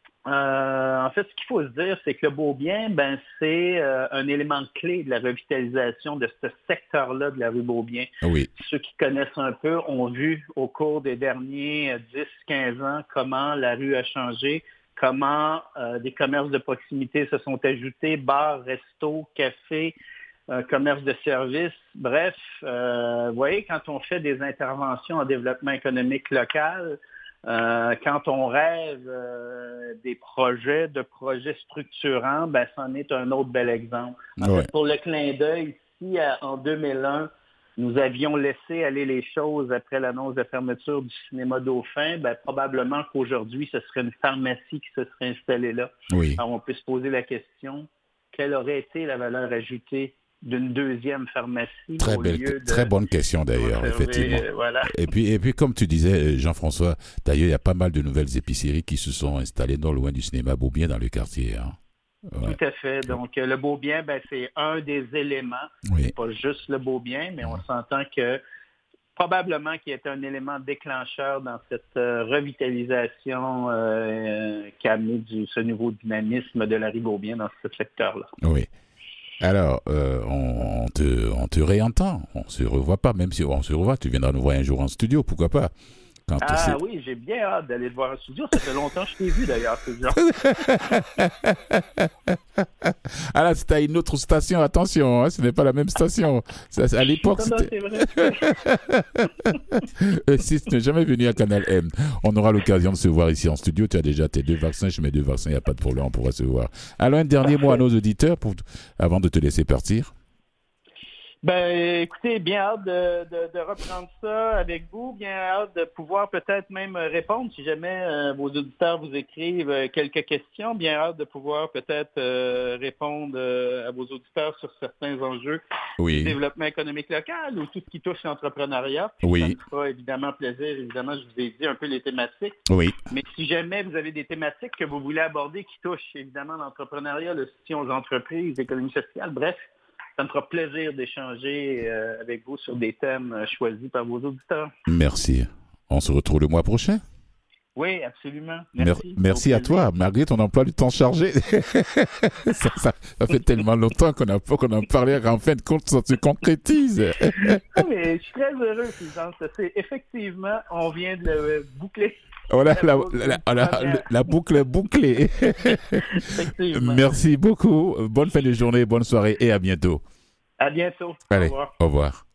Speaker 6: en fait, ce qu'il faut se dire, c'est que le Beaubien, c'est un élément clé de la revitalisation de ce secteur-là de la rue Beaubien.
Speaker 1: Oui.
Speaker 6: Ceux qui connaissent un peu ont vu au cours des derniers 10-15 ans comment la rue a changé, comment des commerces de proximité se sont ajoutés, bars, restos, cafés, commerce de services. Bref, vous voyez, quand on fait des interventions en développement économique local, quand on rêve des projets structurants, c'en est un autre bel exemple. En fait, pour le clin d'œil, si en 2001, nous avions laissé aller les choses après l'annonce de fermeture du cinéma Dauphin, probablement qu'aujourd'hui, ce serait une pharmacie qui se serait installée là.
Speaker 1: Oui.
Speaker 6: Alors, on peut se poser la question, quelle aurait été la valeur ajoutée d'une deuxième pharmacie
Speaker 1: Très
Speaker 6: au lieu de
Speaker 1: très bonne question d'ailleurs,
Speaker 6: conserver,
Speaker 1: effectivement.
Speaker 6: voilà.
Speaker 1: Et puis, comme tu disais, Jean-François, d'ailleurs, il y a pas mal de nouvelles épiceries qui se sont installées non loin du cinéma Beaubien dans le quartier. Hein. Ouais.
Speaker 6: Tout à fait. Donc, le Beaubien, c'est un des éléments.
Speaker 1: Oui.
Speaker 6: C'est pas juste le Beaubien, mais on s'entend que probablement qu'il est un élément déclencheur dans cette revitalisation qui a amené ce nouveau dynamisme de la rue Beaubien dans ce secteur-là.
Speaker 1: Oui. Alors, on te réentend. On se revoit pas, même si on se revoit. Tu viendras nous voir un jour en studio, pourquoi pas.
Speaker 6: Oui, j'ai bien hâte d'aller te voir en studio. Ça fait longtemps que je t'ai vu d'ailleurs, ce genre.
Speaker 1: Ah là, c'était à une autre station, attention, hein, ce n'est pas la même station. À l'époque,
Speaker 6: C'est vrai.
Speaker 1: si tu n'es jamais venu à Canal M, on aura l'occasion de se voir ici en studio. Tu as déjà tes 2 vaccins, je mets 2 vaccins, il n'y a pas de problème, on pourra se voir. Alors, un dernier mot à nos auditeurs avant de te laisser partir.
Speaker 6: Écoutez, bien hâte de reprendre ça avec vous, bien hâte de pouvoir peut-être même répondre si jamais vos auditeurs vous écrivent quelques questions, bien hâte de pouvoir peut-être répondre à vos auditeurs sur certains enjeux du développement économique local ou tout ce qui touche l'entrepreneuriat. Ça me fera évidemment plaisir, évidemment, je vous ai dit un peu les thématiques.
Speaker 1: Oui.
Speaker 6: Mais si jamais vous avez des thématiques que vous voulez aborder qui touchent évidemment l'entrepreneuriat, le soutien aux entreprises, l'économie sociale, bref, ça me fera plaisir d'échanger avec vous sur des thèmes choisis par vos auditeurs.
Speaker 1: Merci. On se retrouve le mois prochain?
Speaker 6: Oui, absolument.
Speaker 1: Merci à toi. Malgré ton emploi du temps chargé, ça fait tellement longtemps qu'on a parlé, en fin de compte, ça se concrétise.
Speaker 6: Mais je suis très heureux, Sylvain. Effectivement, on vient de le boucler.
Speaker 1: Voilà, la boucle est bouclée. Merci beaucoup. Bonne fin de journée, bonne soirée et à bientôt.
Speaker 6: À bientôt.
Speaker 1: Allez,
Speaker 6: au revoir.
Speaker 1: Au revoir.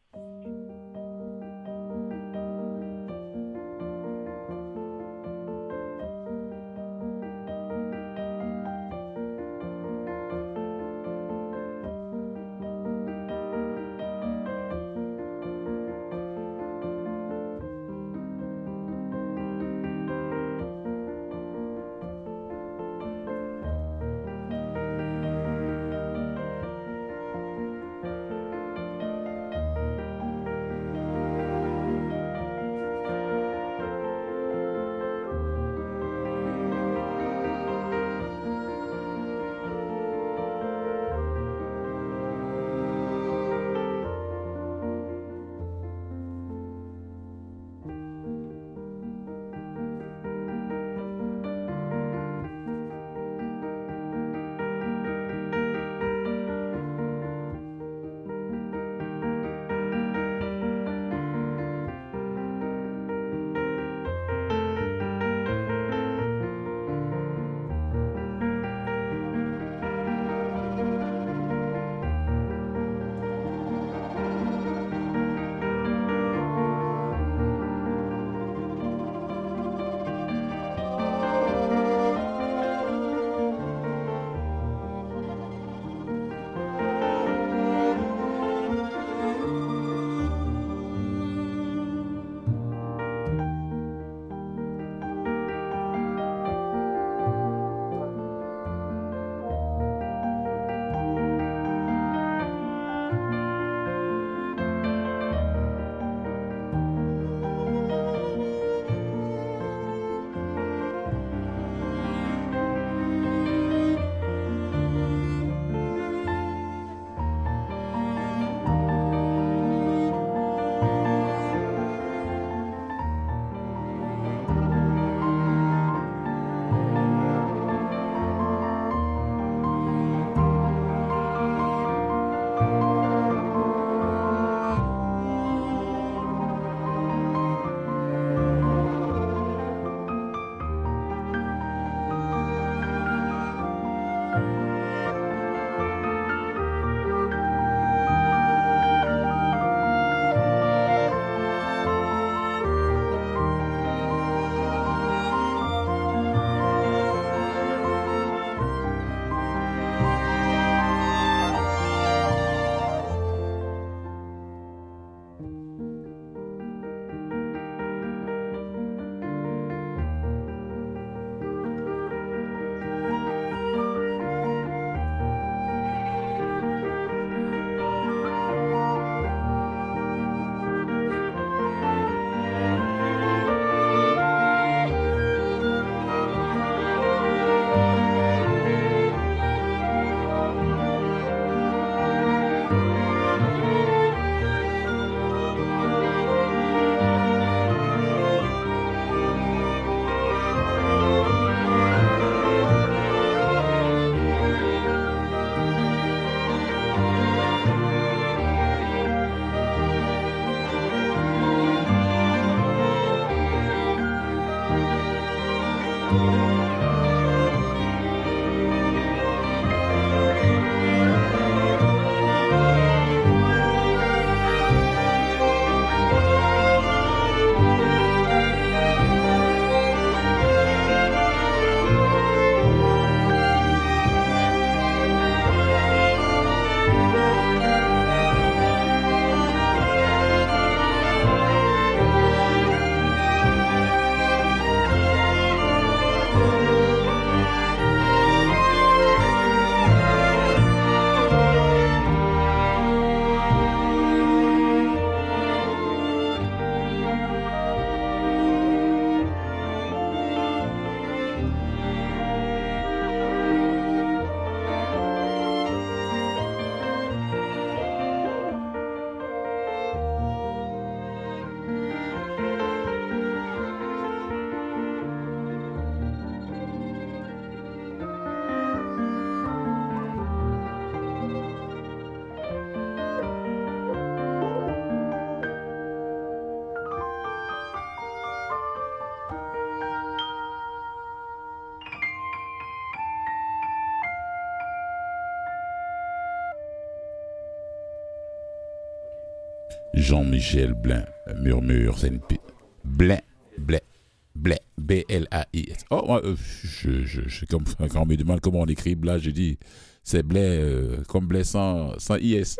Speaker 1: Jean-Michel Blin, Murmure, c'est une Blin, B-L-A-I-S. Oh, je comme quand on me demande comment on écrit Blin, je dis c'est blé comme blé sans IS.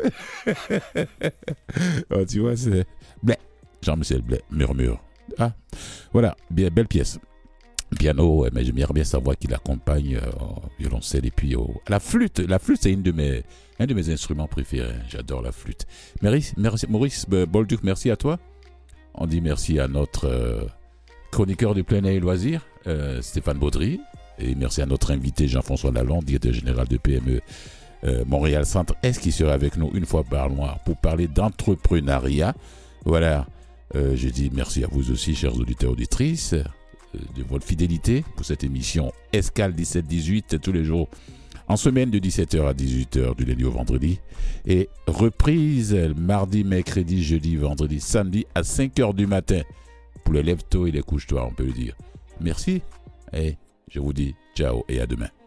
Speaker 1: Oh, tu vois, c'est blé. Jean-Michel Blé, Murmure. Ah, voilà, bien, belle pièce. Piano, mais j'aimerais bien savoir qui l'accompagne au violoncelle et puis à la flûte. La flûte, c'est un de mes instruments préférés. J'adore la flûte. Maurice Bolduc, merci à toi. On dit merci à notre chroniqueur du plein air et loisirs, Stéphane Baudry. Et merci à notre invité Jean-François Lalonde, directeur général de PME Montréal Centre-Est, qui sera avec nous une fois par mois pour parler d'entrepreneuriat. Voilà, je dis merci à vous aussi, chers auditeurs et auditrices, de votre fidélité pour cette émission Escale 17-18 tous les jours en semaine de 17h à 18h du lundi au vendredi et reprise mardi, mercredi, jeudi, vendredi, samedi à 5h du matin pour les lève-tôt et les couche-toi, on peut le dire. Merci et je vous dis ciao et à demain.